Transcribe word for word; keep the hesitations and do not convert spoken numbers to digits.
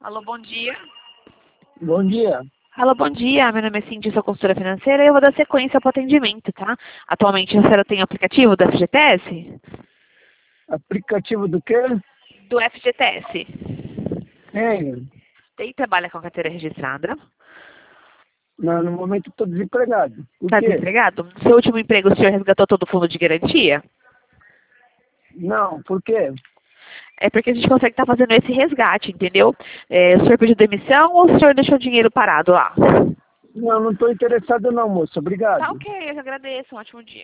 Alô, bom dia. Bom dia. Alô, bom dia. Meu nome é Cindy, sou consultora financeira e eu vou dar sequência para o atendimento, tá? Atualmente a senhora tem aplicativo do F G T S? Aplicativo do quê? Do F G T S. Tenho. Tem e trabalha com a carteira registrada? Não, no momento estou desempregado. Por Está quê? desempregado? No seu último emprego o senhor resgatou todo o fundo de garantia? Não, por quê? É porque a gente consegue estar fazendo esse resgate, entendeu? É, o senhor pediu demissão ou o senhor deixou o dinheiro parado lá? Não, não estou interessado não, moço. Tá Obrigado. ok, eu agradeço. Um ótimo dia.